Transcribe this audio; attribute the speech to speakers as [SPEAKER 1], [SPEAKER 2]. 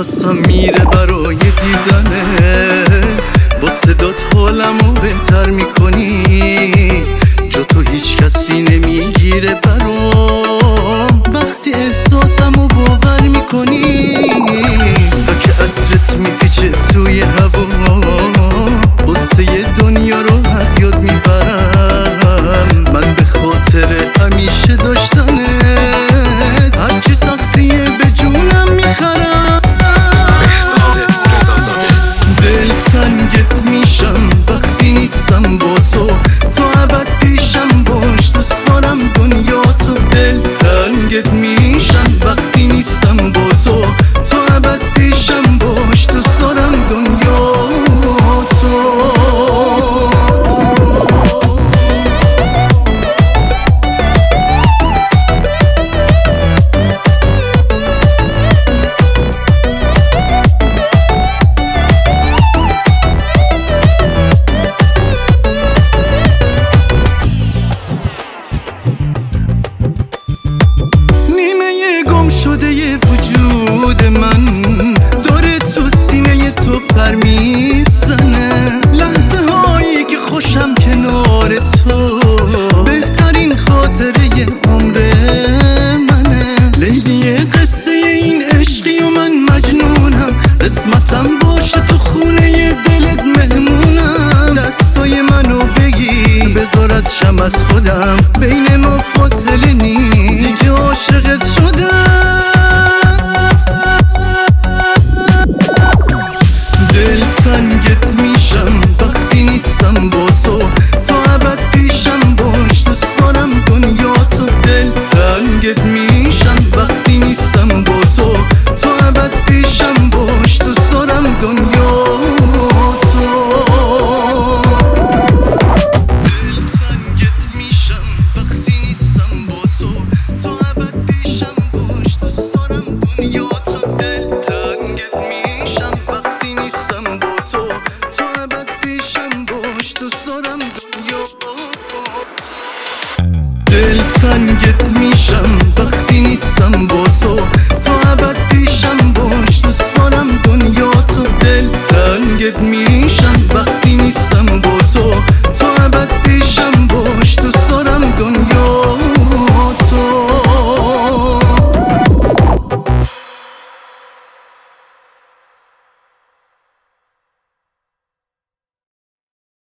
[SPEAKER 1] احساسم میره برای دیدنه، با صدات حالمو بهتر میکنی، جا تو هیچ کسی نمیگیره برام، وقتی احساسمو باور میکنی، تا که عطرت میپیچه توی هوا، قصه دنیا رو از یاد میبرم، من به خاطر همیشه داشتنت هرچی سختیه به جونم میخرم. دل تنگت میشم وقتی نیستم با تو، تا ابد پیشم باش، دوست دارم دنیا تو. دل تنگت میشم وقتی نیستم با تو، تا ابد پیشم باش، دوست دارم دنیا تو. شده یه وجود من داره تو سینه تو پر میزنه، لحظه هایی که خوشم کنار تو بهترین خاطره عمر منه. لیلی قصه این عشقی و من مجنونم، قسمتم باشه تو خونه دلت مهمونم، دستای منو بگیر بذارت شم از خودم، بین ما فاصله نیست دیگه عاشقت شدم. تنگت میشم وقتی نیستم با تو، تا ابد پیشم باش، دوست دارم دنیا تو. دل تنگت میشم وقتی نیستم با تو، تا ابد پیشم باش، دوست دارم دنیا تو. دل تنگت میشم وقتی نیستم با تو، تا ابد پیشم باش، دوست دارم دنیا تو. دل تنگت میشم وقتی نیستم با تو، تا ابد پیشم باش، دوست دارم دنیا. دل تنگت میشم وقتی نیستم با تو، تا ابد پیشم باش، دوست دارم دنیا تو. دل تنگت میشم وقتی نیستم با تو،